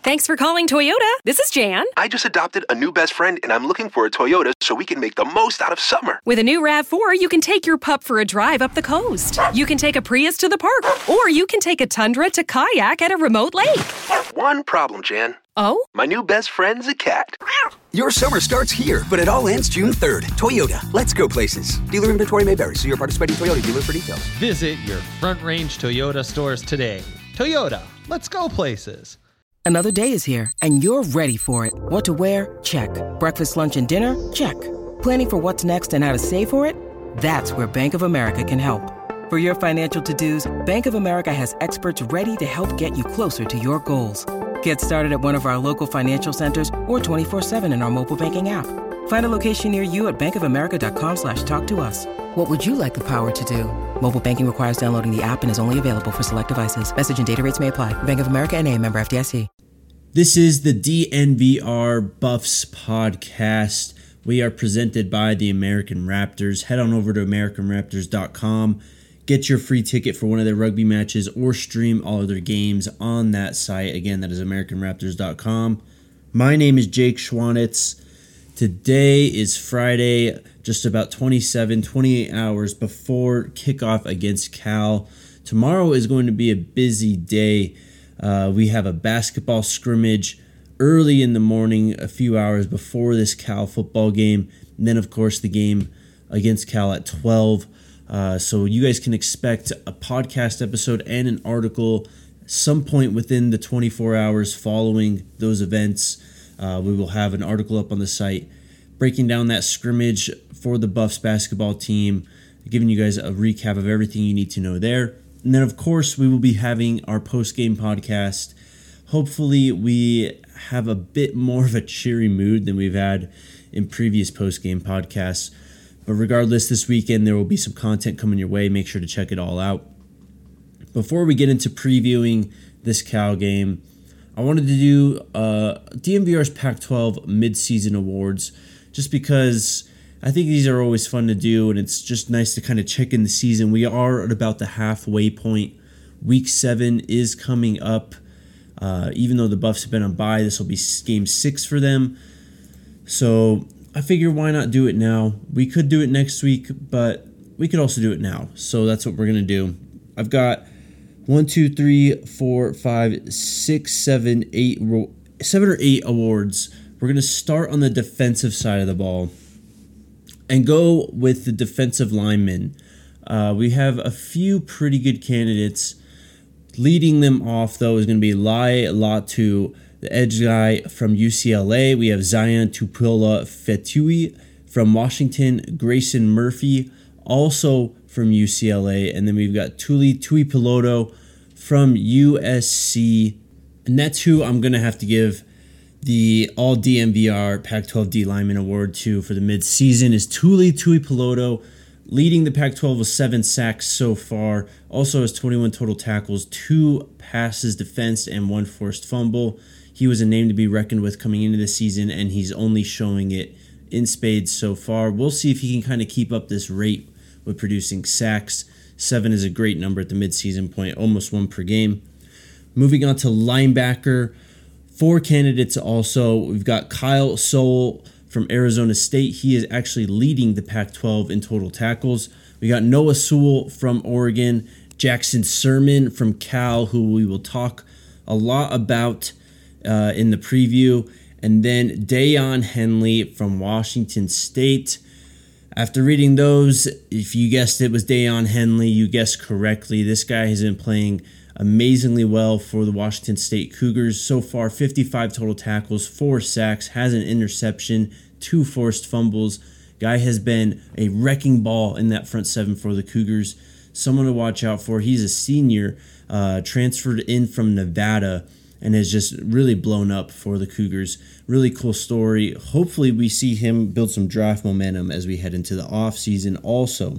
Thanks for calling Toyota. This is Jan. I just adopted a new best friend, and I'm looking for a Toyota so we can make the most out of summer. With a new RAV4, you can take your pup for a drive up the coast. You can take a Prius to the park, or you can take a Tundra to kayak at a remote lake. One problem, Jan. Oh? My new best friend's a cat. Your summer starts here, but it all ends June 3rd. Toyota, let's go places. Dealer inventory may vary. See your participating Toyota dealer for details. Visit your Front Range Toyota stores today. Toyota, let's go places. Another day is here, and you're ready for it. What to wear? Check. Breakfast, lunch, and dinner? Check. Planning for what's next and how to save for it? That's where Bank of America can help. For your financial to-dos, Bank of America has experts ready to help get you closer to your goals. Get started at one of our local financial centers or 24/7 in our mobile banking app. Find a location near you at bankofamerica.com/talktous. What would you like the power to do? Mobile banking requires downloading the app and is only available for select devices. Message and data rates may apply. Bank of America N.A., member FDIC. This is the DNVR Buffs podcast. We are presented by the American Raptors. Head on over to AmericanRaptors.com. Get your free ticket for one of their rugby matches or stream all of their games on that site. Again, that is AmericanRaptors.com. My name is Jake Schwanitz. Today is Friday, just about 28 hours before kickoff against Cal. Tomorrow is going to be a busy day. We have a basketball scrimmage early in the morning, a few hours before this Cal football game. And then, of course, the game against Cal at 12. So you guys can expect a podcast episode and an article some point within the 24 hours following those events. We will have an article up on the site breaking down that scrimmage for the Buffs basketball team, giving you guys a recap of everything you need to know there. And then, of course, we will be having our post-game podcast. Hopefully, we have a bit more of a cheery mood than we've had in previous post-game podcasts. But regardless, this weekend there will be some content coming your way. Make sure to check it all out. Before we get into previewing this Cal game, I wanted to do DNVR's Pac-12 Midseason Awards, just because I think these are always fun to do, and it's just nice to kind of check in the season. We are at about the halfway point. Week 7 is coming up. Even though the Buffs have been on bye, this will be game 6 for them. So I figure why not do it now? We could do it next week, but we could also do it now. So that's what we're going to do. I've got 7 or 8 awards. We're going to start on the defensive side of the ball and go with the defensive linemen. We have a few pretty good candidates. Leading them off, though, is going to be Lai Latu, the edge guy from UCLA. We have Zion Tupula-Fetui from Washington. Grayson Murphy, also from UCLA. And then we've got Tuli Tuipulotu from USC. And that's who I'm going to have to give the All-DNVR Pac-12 D Lineman Award to for the mid-season is Tuli Tuipulotu, leading the Pac-12 with 7 sacks so far. Also has 21 total tackles, 2 passes defensed, and 1 forced fumble. He was a name to be reckoned with coming into the season, and he's only showing it in spades so far. We'll see if he can kind of keep up this rate with producing sacks. 7 is a great number at the mid-season point, almost 1 per game. Moving on to linebacker, 4 candidates also. We've got Kyle Soule from Arizona State. He is actually leading the Pac-12 in total tackles. We got Noah Sewell from Oregon, Jackson Sermon from Cal, who we will talk a lot about in the preview, and then Daiyan Henley from Washington State. After reading those, if you guessed it was Daiyan Henley, you guessed correctly. This guy has been playing amazingly well for the Washington State Cougars. So far, 55 total tackles, 4 sacks, has an interception, 2 forced fumbles. Guy has been a wrecking ball in that front 7 for the Cougars. Someone to watch out for. He's a senior, transferred in from Nevada, and has just really blown up for the Cougars. Really cool story. Hopefully we see him build some draft momentum as we head into the offseason also.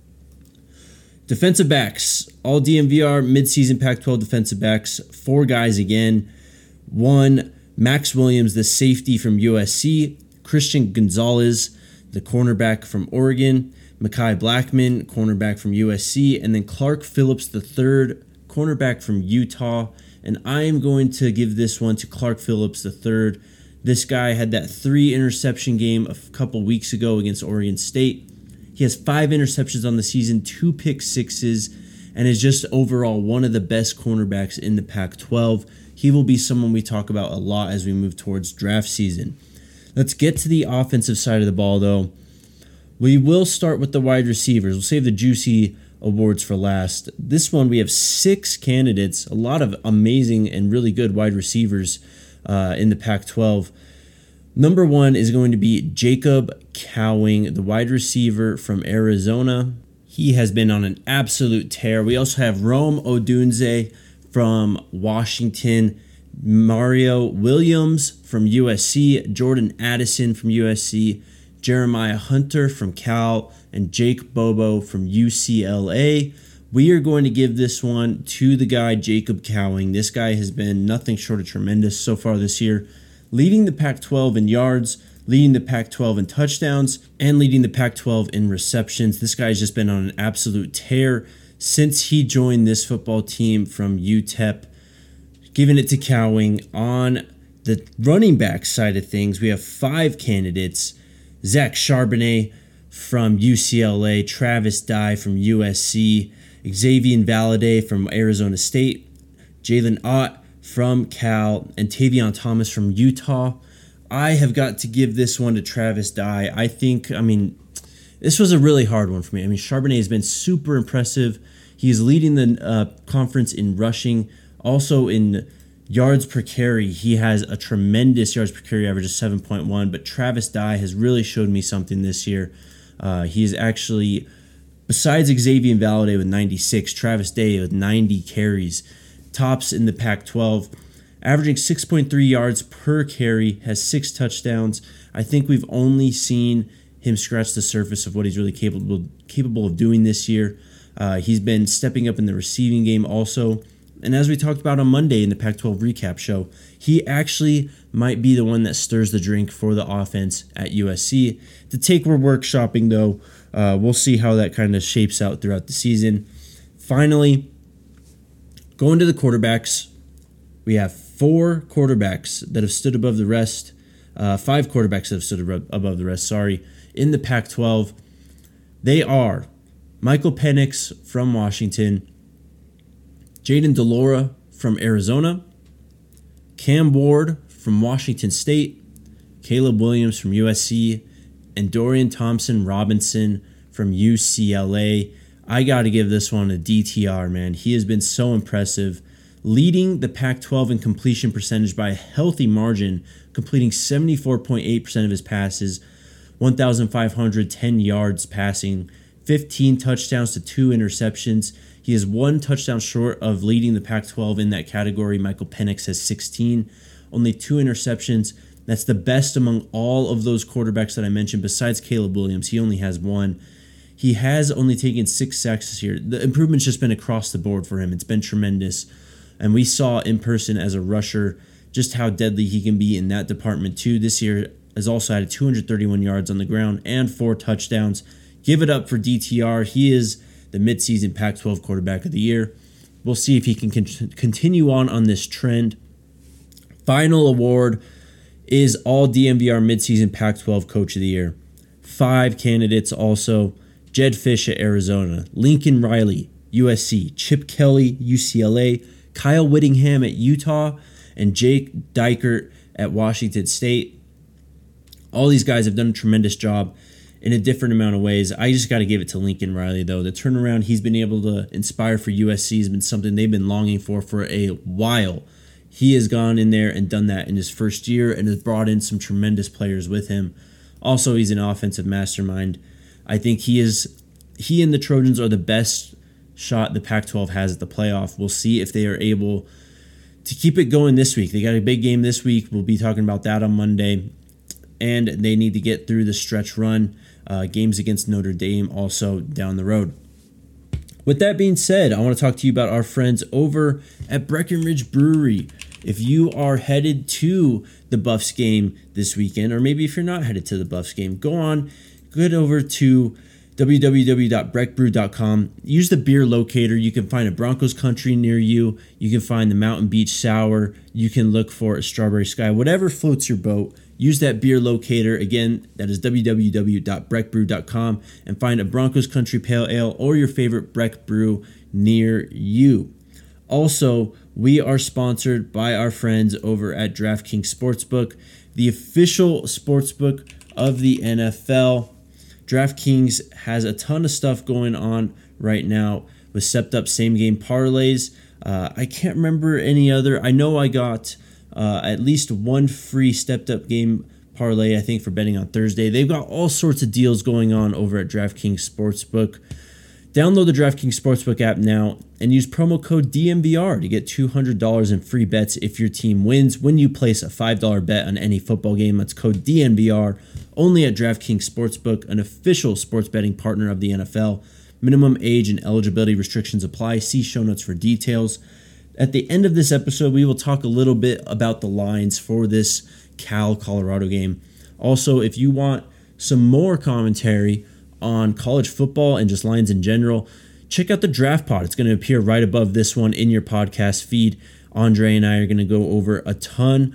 Defensive backs, all DNVR midseason Pac-12 defensive backs, 4 guys again. 1, Max Williams, the safety from USC. Christian Gonzalez, the cornerback from Oregon. Mekhi Blackman, cornerback from USC. And then Clark Phillips III, cornerback from Utah. and I am going to give this one to Clark Phillips III. This guy had that 3 interception game a couple weeks ago against Oregon State. He has 5 interceptions on the season, 2 pick sixes, and is just overall one of the best cornerbacks in the Pac-12. He will be someone we talk about a lot as we move towards draft season. Let's get to the offensive side of the ball, though. We will start with the wide receivers. We'll save the juicy awards for last. This one, we have 6 candidates, a lot of amazing and really good wide receivers in the Pac-12. Number 1 is going to be Jacob Cowing, the wide receiver from Arizona. He has been on an absolute tear. We also have Rome Odunze from Washington, Mario Williams from USC, Jordan Addison from USC, Jeremiah Hunter from Cal, and Jake Bobo from UCLA. We are going to give this one to the guy Jacob Cowing. This guy has been nothing short of tremendous so far this year, leading the Pac-12 in yards, leading the Pac-12 in touchdowns, and leading the Pac-12 in receptions. This guy has just been on an absolute tear since he joined this football team from UTEP. Giving it to Cowing. On the running back side of things, we have 5 candidates. Zach Charbonnet from UCLA, Travis Dye from USC, Xavier Valladay from Arizona State, Jalen Ott from Cal, and Tavion Thomas from Utah. I have got to give this one to Travis Dye. This was a really hard one for me. Charbonnet has been super impressive. He's leading the conference in rushing. Also in yards per carry, he has a tremendous yards per carry average of 7.1, but Travis Dye has really showed me something this year. He is actually, besides Xavier Valladay with 96, Travis Dye with 90 carries, tops in the Pac-12, averaging 6.3 yards per carry, has 6 touchdowns. I think we've only seen him scratch the surface of what he's really capable of doing this year. He's been stepping up in the receiving game also. And as we talked about on Monday in the Pac-12 recap show, he actually might be the one that stirs the drink for the offense at USC. To take, we're workshopping, though. We'll see how that kind of shapes out throughout the season. Finally, going to the quarterbacks, we have 4 quarterbacks that have stood above the rest. 5 quarterbacks that have stood above the rest, in the Pac-12. They are Michael Penix from Washington, Jaden Delora from Arizona, Cam Ward from Washington State, Caleb Williams from USC, and Dorian Thompson-Robinson from UCLA. I got to give this one a DTR, man. He has been so impressive, leading the Pac-12 in completion percentage by a healthy margin, completing 74.8% of his passes, 1,510 yards passing, 15 touchdowns to 2 interceptions. He is 1 touchdown short of leading the Pac-12 in that category. Michael Penix has 16, only 2 interceptions. That's the best among all of those quarterbacks that I mentioned. Besides Caleb Williams, he only has 1. He has only taken 6 sacks this year. The improvement's just been across the board for him. It's been tremendous. And we saw in person as a rusher just how deadly he can be in that department too. This year has also had 231 yards on the ground and 4 touchdowns. Give it up for DTR. He is the midseason Pac-12 quarterback of the year. We'll see if he can continue on this trend. Final award is all DNVR midseason Pac-12 coach of the year. 5 candidates also. Jed Fish at Arizona, Lincoln Riley, USC, Chip Kelly, UCLA, Kyle Whittingham at Utah, and Jake Dykert at Washington State. All these guys have done a tremendous job in a different amount of ways. I just got to give it to Lincoln Riley, though. The turnaround he's been able to inspire for USC has been something they've been longing for a while. He has gone in there and done that in his first year and has brought in some tremendous players with him. Also, he's an offensive mastermind. I think he and the Trojans are the best shot the Pac-12 has at the playoff. We'll see if they are able to keep it going this week. They got a big game this week. We'll be talking about that on Monday. And they need to get through the stretch run. Games against Notre Dame also down the road. With that being said, I want to talk to you about our friends over at Breckenridge Brewery. If you are headed to the Buffs game this weekend, or maybe if you're not headed to the Buffs game, get over to www.breckbrew.com. Use the beer locator. You can find a Broncos Country near you. You can find the Mountain Beach Sour. You can look for a Strawberry Sky. Whatever floats your boat, use that beer locator. Again, that is www.breckbrew.com, and find a Broncos Country Pale Ale or your favorite Breck Brew near you. Also, we are sponsored by our friends over at DraftKings Sportsbook, the official sportsbook of the NFL. DraftKings has a ton of stuff going on right now with stepped up same game parlays. I can't remember any other. I know I got at least one free stepped up game parlay, I think, for betting on Thursday. They've got all sorts of deals going on over at DraftKings Sportsbook. Download the DraftKings Sportsbook app now and use promo code DMVR to get $200 in free bets if your team wins when you place a $5 bet on any football game. That's code DNVR, only at DraftKings Sportsbook, an official sports betting partner of the NFL. Minimum age and eligibility restrictions apply. See show notes for details. At the end of this episode, we will talk a little bit about the lines for this Cal-Colorado game. Also, if you want some more commentary on college football and just lines in general, check out the Draft Pod. It's going to appear right above this one in your podcast feed. Andre and I are going to go over a ton.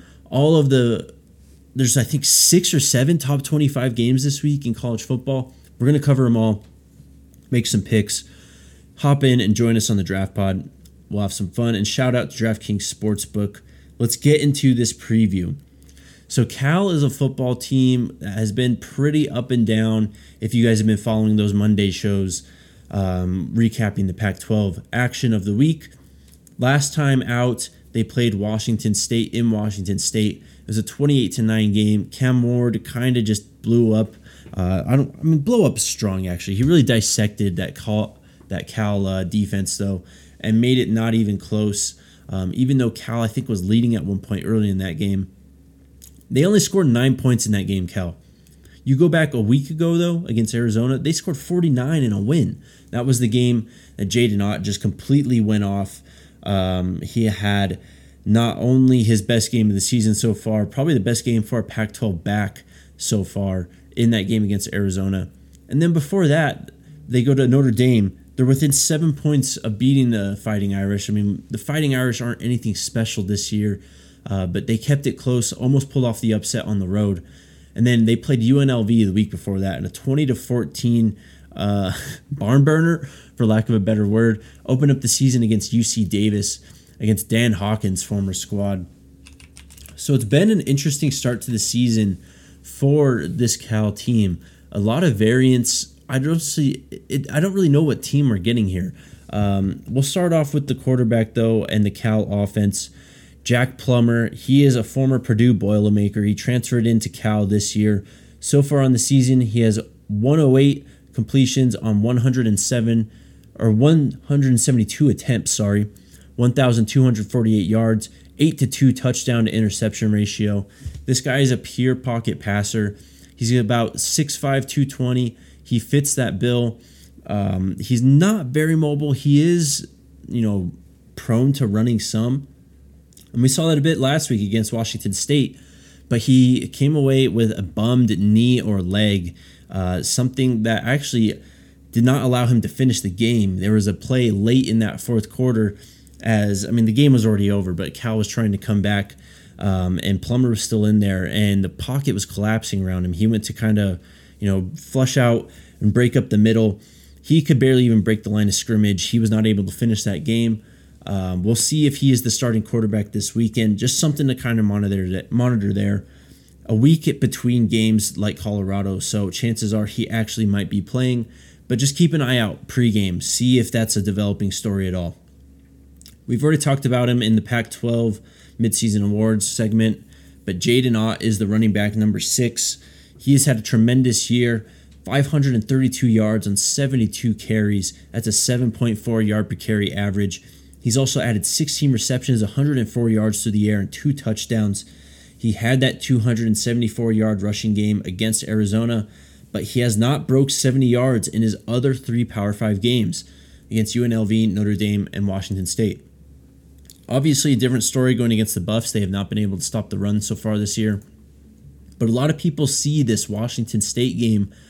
There's I think 6 or 7 top 25 games this week in college football. We're going to cover them all, make some picks, hop in and join us on the Draft Pod. We'll have some fun, and shout out to DraftKings Sportsbook. Let's get into this preview. So Cal is a football team that has been pretty up and down. If you guys have been following those Monday shows, recapping the Pac-12 action of the week. Last time out, they played Washington State in Washington State. It was a 28-9 game. Cam Ward kind of just blew up. Blow up strong, actually. He really dissected that Cal defense, though, and made it not even close. Even though Cal, I think, was leading at one point early in that game. They only scored 9 points in that game, Cal. You go back a week ago, though, against Arizona, they scored 49 in a win. That was the game that Jaden Ott just completely went off. He had not only his best game of the season so far, probably the best game for a Pac-12 back so far in that game against Arizona. And then before that, they go to Notre Dame. They're within 7 points of beating the Fighting Irish. I mean, the Fighting Irish aren't anything special this year. But they kept it close, almost pulled off the upset on the road. And then they played UNLV the week before that in a 20-14 barn burner, for lack of a better word. Opened up the season against UC Davis, against Dan Hawkins' former squad. So it's been an interesting start to the season for this Cal team. A lot of variance. I don't really know what team we're getting here. We'll start off with the quarterback, though, and the Cal offense. Jack Plummer, he is a former Purdue Boilermaker. He transferred into Cal this year. So far on the season, he has 108 completions on 172 attempts, 1,248 yards, 8-2 touchdown to interception ratio. This guy is a pure pocket passer. He's about 6'5", 220. He fits that bill. He's not very mobile. He is, prone to running some. And we saw that a bit last week against Washington State, but he came away with a bummed knee or leg, something that actually did not allow him to finish the game. There was a play late in that fourth quarter the game was already over, but Cal was trying to come back, and Plummer was still in there, and the pocket was collapsing around him. He went to kind of, flush out and break up the middle. He could barely even break the line of scrimmage. He was not able to finish that game. We'll see if he is the starting quarterback this weekend. Just something to kind of monitor there. A week between games like Colorado, so chances are he actually might be playing. But just keep an eye out pregame. See if that's a developing story at all. We've already talked about him in the Pac-12 midseason awards segment, but Jaden Ott is the running back number 6. He has had a tremendous year. 532 yards on 72 carries. That's a 7.4 yard per carry average. He's also added 16 receptions, 104 yards through the air, and 2 touchdowns. He had that 274-yard rushing game against Arizona, but he has not broke 70 yards in his other 3 Power 5 games against UNLV, Notre Dame, and Washington State. Obviously, a different story going against the Buffs. They have not been able to stop the run so far this year. But a lot of people see this Washington State game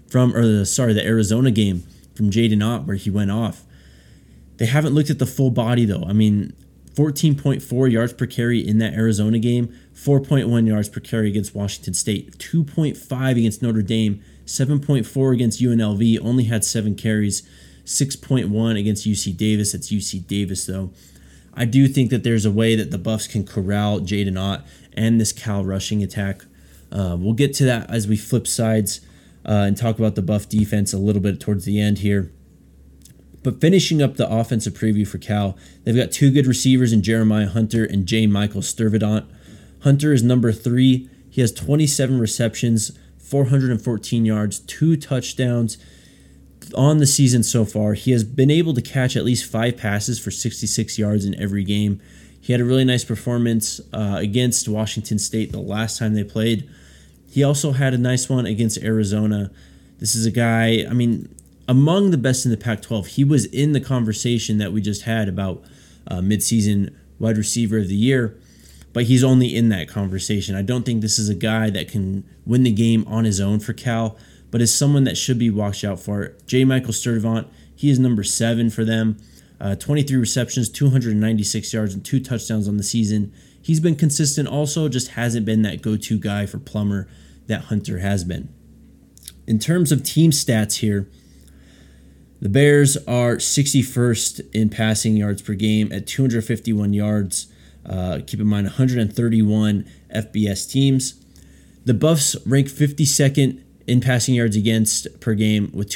the Arizona game from Jaden Ott where he went off. They haven't looked at the full body though. I mean, 14.4 yards per carry in that Arizona game, 4.1 yards per carry against Washington State, 2.5 against Notre Dame, 7.4 against UNLV, only had 7 carries, 6.1 against UC Davis. That's UC Davis though. I do think that there's a way that the Buffs can corral Jaden Ott and this Cal rushing attack. We'll get to that as we flip sides and talk about the Buff defense a little bit towards the end here. But finishing up the offensive preview for Cal, they've got 2 good receivers in Jeremiah Hunter and J. Michael Stuyvesant. Hunter is number 3. He has 27 receptions, 414 yards, 2 touchdowns on the season so far. He has been able to catch at least 5 passes for 66 yards in every game. He had a really nice performance against Washington State the last time they played. He also had a nice one against Arizona. This is a guy, I mean, among the best in the Pac-12. He was in the conversation that we just had about midseason wide receiver of the year, but he's only in that conversation. I don't think this is a guy that can win the game on his own for Cal, but is someone that should be watched out for. J. Michael Stuyvesant, he is number 7 for them. 23 receptions, 296 yards, and 2 touchdowns on the season. He's been consistent also, just hasn't been that go-to guy for Plummer that Hunter has been. In terms of team stats here, the Bears are 61st in passing yards per game at 251 yards. Keep in mind, 131 FBS teams. The Buffs rank 52nd in passing yards against per game with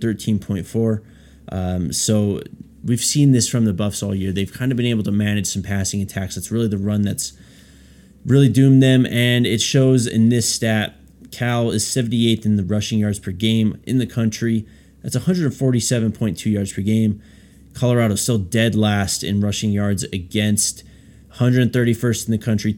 213.4. So we've seen this from the Buffs all year. They've kind of been able to manage some passing attacks. That's really the run that's really doomed them, and it shows in this stat. Cal is 78th in the rushing yards per game in the country. That's 147.2 yards per game. Colorado's still dead last in rushing yards against, 131st in the country,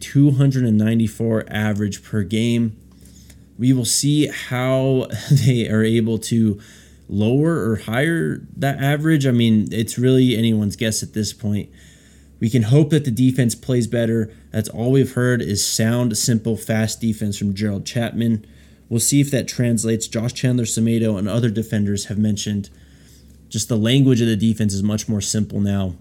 294 average per game. We will see how they are able to lower or higher that average. I mean, it's really anyone's guess at this point. We can hope that the defense plays better. That's all we've heard is sound, simple, fast defense from Gerald Chapman. We'll see if that translates. Josh Chandler-Semedo and other defenders have mentioned just the language of the defense is much more simple now.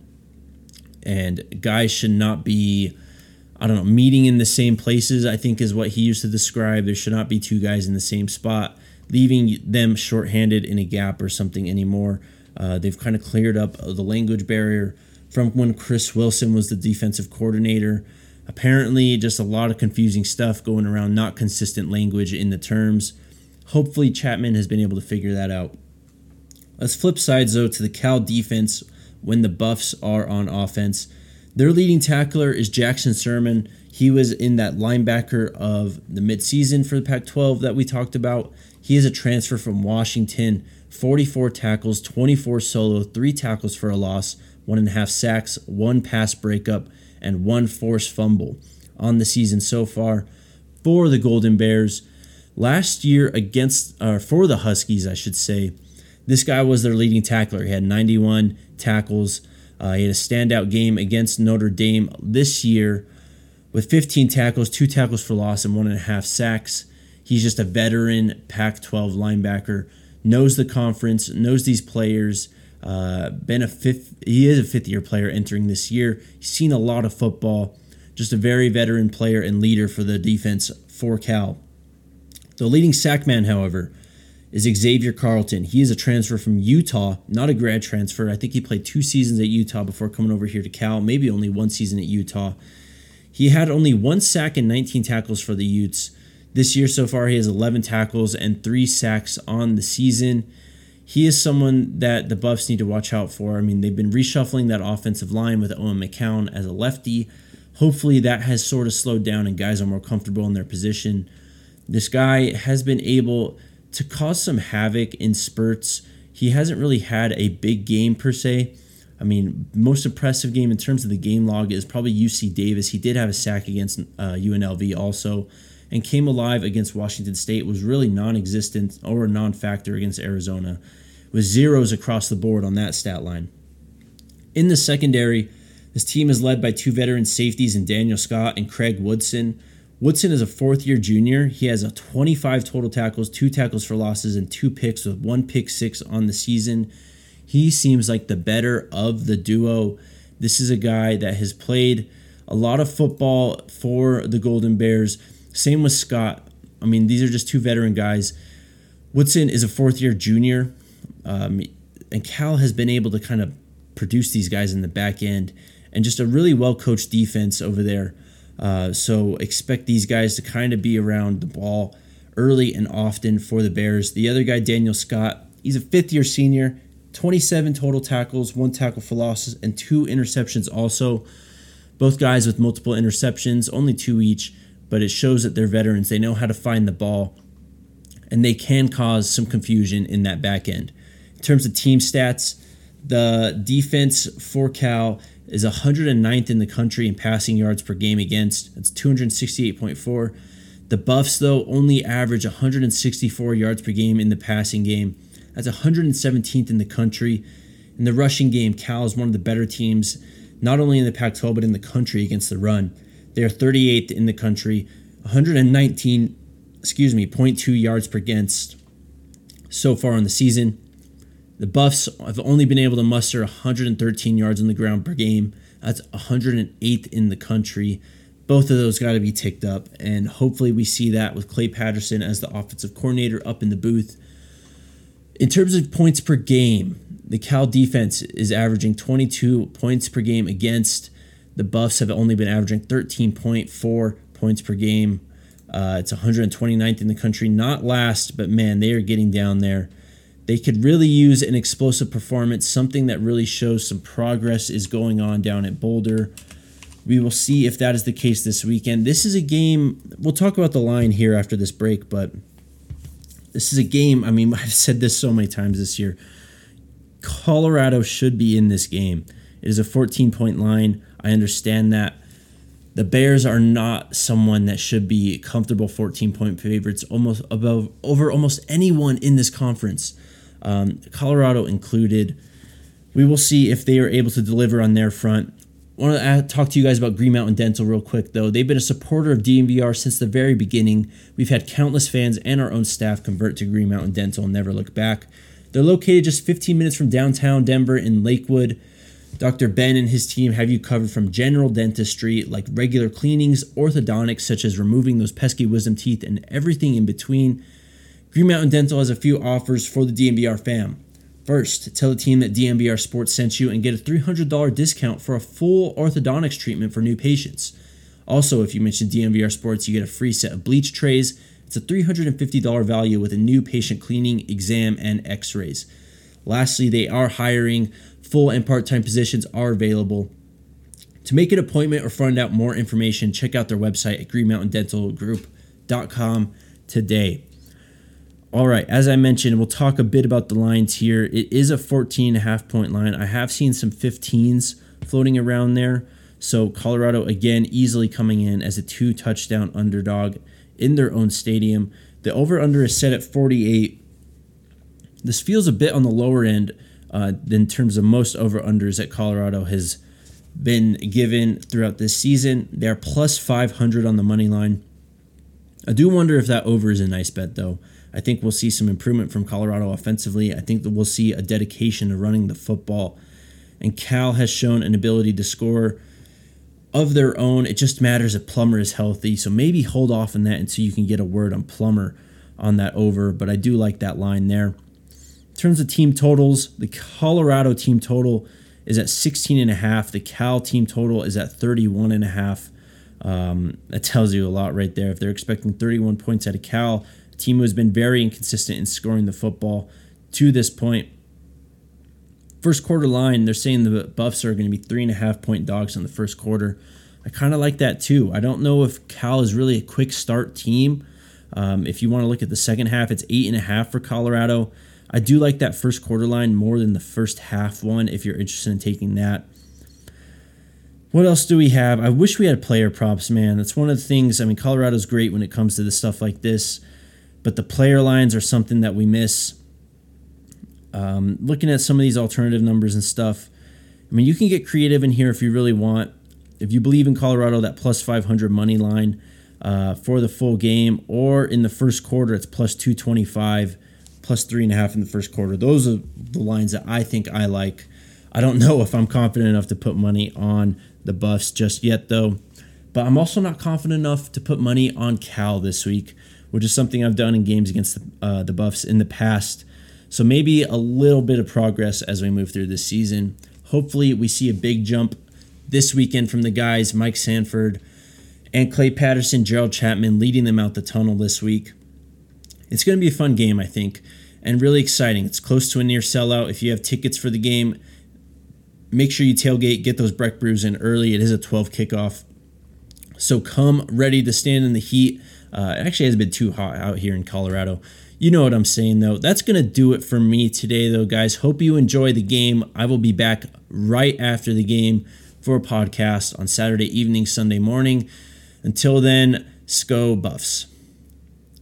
And guys should not be, meeting in the same places, I think is what he used to describe. There should not be 2 guys in the same spot, leaving them shorthanded in a gap or something anymore. They've kind of cleared up the language barrier from when Chris Wilson was the defensive coordinator. Apparently, just a lot of confusing stuff going around, not consistent language in the terms. Hopefully, Chapman has been able to figure that out. Let's flip sides, though, to the Cal defense when the Buffs are on offense. Their leading tackler is Jackson Sermon. He was in that linebacker of the midseason for the Pac-12 that we talked about. He is a transfer from Washington. 44 tackles, 24 solo, 3 tackles for a loss, 1.5 sacks, 1 pass breakup, and 1 forced fumble on the season so far for the Golden Bears. Last year for the Huskies, I should say, this guy was their leading tackler. He had 91 tackles. He had a standout game against Notre Dame this year with 15 tackles, 2 tackles for loss, and 1.5 sacks. He's just a veteran Pac-12 linebacker, knows the conference, knows these players. He is a fifth-year player entering this year. He's seen a lot of football. Just a very veteran player and leader for the defense for Cal. The leading sack man, however, is Xavier Carlton. He is a transfer from Utah, not a grad transfer. I think he played 2 seasons at Utah before coming over here to Cal, maybe only 1 season at Utah. He had only 1 sack and 19 tackles for the Utes. This year so far, he has 11 tackles and 3 sacks on the season. He is someone that the Buffs need to watch out for. I mean, they've been reshuffling that offensive line with Owen McCown as a lefty. Hopefully that has sort of slowed down and guys are more comfortable in their position. This guy has been able to cause some havoc in spurts. He hasn't really had a big game per se. I mean, most impressive game in terms of the game log is probably UC Davis. He did have a sack against UNLV also, and came alive against Washington State, was really non-existent or a non-factor against Arizona, with zeros across the board on that stat line. In the secondary, this team is led by 2 veteran safeties in Daniel Scott and Craig Woodson. Woodson is a fourth-year junior. He has a 25 total tackles, 2 tackles for losses, and 2 picks with 1 pick six on the season. He seems like the better of the duo. This is a guy that has played a lot of football for the Golden Bears. Same with Scott. I mean, these are just 2 veteran guys. Woodson is a fourth-year junior, and Cal has been able to kind of produce these guys in the back end, and just a really well-coached defense over there. So expect these guys to kind of be around the ball early and often for the Bears. The other guy, Daniel Scott, he's a fifth-year senior, 27 total tackles, 1 tackle for losses, and 2 interceptions also. Both guys with multiple interceptions, only 2 each, but it shows that they're veterans. They know how to find the ball, and they can cause some confusion in that back end. In terms of team stats, the defense for Cal is 109th in the country in passing yards per game against. That's 268.4. The Buffs, though, only average 164 yards per game in the passing game. That's 117th in the country. In the rushing game, Cal is one of the better teams, not only in the Pac-12, but in the country against the run. They are 38th in the country, 119.2 yards per against so far on the season. The Buffs have only been able to muster 113 yards on the ground per game. That's 108th in the country. Both of those got to be ticked up, and hopefully we see that with Clay Patterson as the offensive coordinator up in the booth. In terms of points per game, the Cal defense is averaging 22 points per game against. The Buffs have only been averaging 13.4 points per game. It's 129th in the country. Not last, but man, they are getting down there. They could really use an explosive performance, something that really shows some progress is going on down at Boulder. We will see if that is the case this weekend. This is a game, we'll talk about the line here after this break, but this is a game, I mean, I've said this so many times this year. Colorado should be in this game. It is a 14-point line. I understand that. The Bears are not someone that should be comfortable 14-point favorites over almost anyone in this conference. Colorado included. We will see if they are able to deliver on their front. I want to talk to you guys about Green Mountain Dental real quick, though. They've been a supporter of DNVR since the very beginning. We've had countless fans and our own staff convert to Green Mountain Dental and never look back. They're located just 15 minutes from downtown Denver in Lakewood. Dr. Ben and his team have you covered from general dentistry, like regular cleanings, orthodontics, such as removing those pesky wisdom teeth, and everything in between. Green Mountain Dental has a few offers for the DNVR fam. First, tell the team that DNVR Sports sent you and get a $300 discount for a full orthodontics treatment for new patients. Also, if you mention DNVR Sports, you get a free set of bleach trays. It's a $350 value with a new patient cleaning, exam, and x-rays. Lastly, they are hiring. Full and part-time positions are available. To make an appointment or find out more information, check out their website at greenmountaindentalgroup.com today. All right, as I mentioned, we'll talk a bit about the lines here. It is a 14.5-point line. I have seen some 15s floating around there. So Colorado, again, easily coming in as a 2-touchdown underdog in their own stadium. The over-under is set at 48. This feels a bit on the lower end in terms of most over-unders that Colorado has been given throughout this season. They're plus 500 on the money line. I do wonder if that over is a nice bet, though. I think we'll see some improvement from Colorado offensively. I think that we'll see a dedication to running the football. And Cal has shown an ability to score of their own. It just matters if Plummer is healthy. So maybe hold off on that until you can get a word on Plummer on that over. But I do like that line there. In terms of team totals, the Colorado team total is at 16.5. The Cal team total is at 31.5. That tells you a lot right there. If they're expecting 31 points out of Cal, a team who has been very inconsistent in scoring the football to this point. First quarter line, they're saying the Buffs are going to be 3.5-point dogs in the first quarter. I kind of like that too. I don't know if Cal is really a quick start team. If you want to look at the second half, it's 8.5 for Colorado. I do like that first quarter line more than the first half one if you're interested in taking that. What else do we have? I wish we had player props, man. That's one of the things. I mean, Colorado's great when it comes to the stuff like this, but the player lines are something that we miss. Looking at some of these alternative numbers and stuff, I mean, you can get creative in here if you really want. If you believe in Colorado, that plus 500 money line, for the full game, or in the first quarter, it's plus 225, plus 3.5 in the first quarter. Those are the lines that I think I like. I don't know if I'm confident enough to put money on the Buffs just yet, though. But I'm also not confident enough to put money on Cal this week, which is something I've done in games against the Buffs in the past. So maybe a little bit of progress as we move through this season. Hopefully we see a big jump this weekend from the guys, Mike Sanford and Clay Patterson, Gerald Chapman, leading them out the tunnel this week. It's going to be a fun game, I think, and really exciting. It's close to a near sellout. If you have tickets for the game, make sure you tailgate, get those Breck brews in early. It is a 12 kickoff. So come ready to stand in the heat. It actually hasn't been too hot out here in Colorado. You know what I'm saying, though. That's going to do it for me today, though, guys. Hope you enjoy the game. I will be back right after the game for a podcast on Saturday evening, Sunday morning. Until then, Sko Buffs.